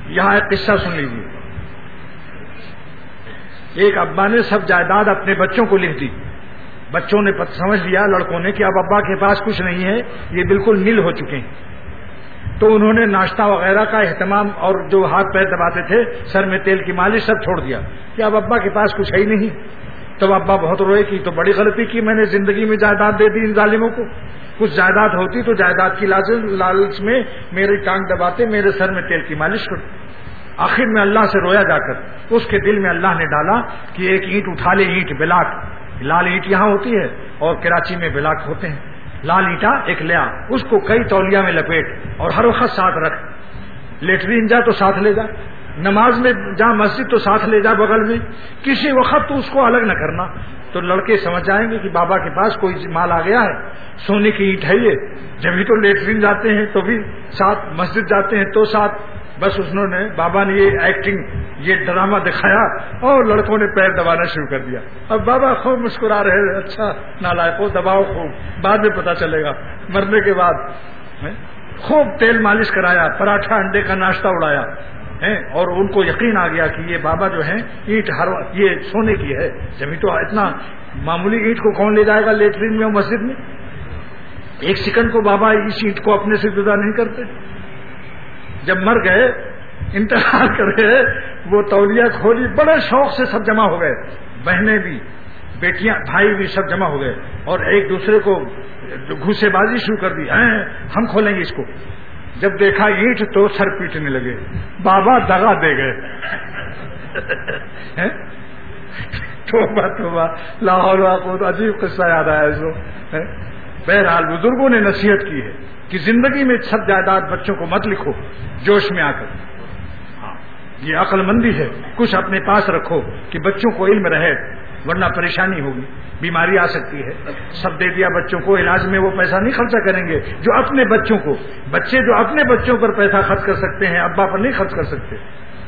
یہاں ایک قصہ سن لیجیے. ایک ابا نے سب جائیداد اپنے بچوں کو لکھ دی. بچوں نے سمجھ لیا لڑکوں نے کہ اب ابا کے پاس کچھ نہیں ہے, یہ بالکل نیل ہو چکے ہیں. تو انہوں نے ناشتہ وغیرہ کا اہتمام اور جو ہاتھ پیر دباتے تھے, سر میں تیل کی مالش سب چھوڑ دیا کہ اب ابا کے پاس کچھ ہے ہی نہیں. تو ابا بہت روئے کہ تو بڑی غلطی کی میں نے زندگی میں جائیداد دے دی ان ظالموں کو. کچھ جائیداد ہوتی تو جائیداد کی لالچ میں میری ٹانگ دباتے, میرے سر میں تیل کی مالش کرتے. آخر میں اللہ سے رویا جا کر اس کے دل میں اللہ نے ڈالا کہ ایک اینٹ اٹھا لے, اینٹ بلاک, لال اینٹ یہاں ہوتی ہے اور کراچی میں بلاک ہوتے ہیں. لال اینٹا ایک لیا, اس کو کئی تولیہ میں لپیٹ اور ہر وقت ساتھ رکھ. لیٹرین جا تو ساتھ لے جا, نماز میں جا مسجد تو ساتھ لے جا بغل میں, کسی وقت تو اس کو الگ نہ کرنا. تو لڑکے سمجھ جائیں گے کہ بابا کے پاس کوئی مال آ گیا ہے, سونے کی اینٹ ہے یہ. جبھی تو لیٹرین جاتے ہیں تو بھی ساتھ, مسجد جاتے ہیں تو ساتھ. بس انہوں نے, بابا نے یہ ایکٹنگ, یہ ڈرامہ دکھایا اور لڑکوں نے پیر دبانا شروع کر دیا. اب بابا خوب مسکرا رہے, اچھا نالائقو دباؤ خوب, بعد میں پتا چلے گا مرنے کے بعد. خوب تیل مالش کرایا, پراٹھا انڈے کا ناشتہ اڑایا, اور ان کو یقین آ گیا کہ یہ بابا جو ہے اینٹ ہر یہ سونے کی ہے. جبھی تو اتنا معمولی اینٹ کو کون لے جائے گا لیٹرین میں اور مسجد میں. ایک سیکنڈ کو بابا اس اینٹ کو اپنے سے جدا نہیں کرتے. جب مر گئے, انتقال کر گئے, وہ تولیہ کھولی, بڑے شوق سے سب جمع ہو گئے, بہنیں بھی, بیٹیاں, بھائی بھی سب جمع ہو گئے اور ایک دوسرے کو گھوسے بازی شروع کر دی, ہم کھولیں گے اس کو. جب دیکھا اینٹ تو سر پیٹنے لگے, بابا دغا دے گئے. توبہ توبہ, لاہور واقع عجیب قصہ یاد آیا اس کو. بہرحال بزرگوں نے نصیحت کی ہے کہ زندگی میں سب جائیداد بچوں کو مت لکھو جوش میں آ کر. یہ عقل مندی ہے, کچھ اپنے پاس رکھو کہ بچوں کو علم رہے, ورنہ پریشانی ہوگی, بیماری آ سکتی ہے. سب دے دیا بچوں کو, علاج میں وہ پیسہ نہیں خرچہ کریں گے جو اپنے بچوں کو. بچے جو اپنے بچوں پر پیسہ خرچ کر سکتے ہیں ابا پر نہیں خرچ کر سکتے.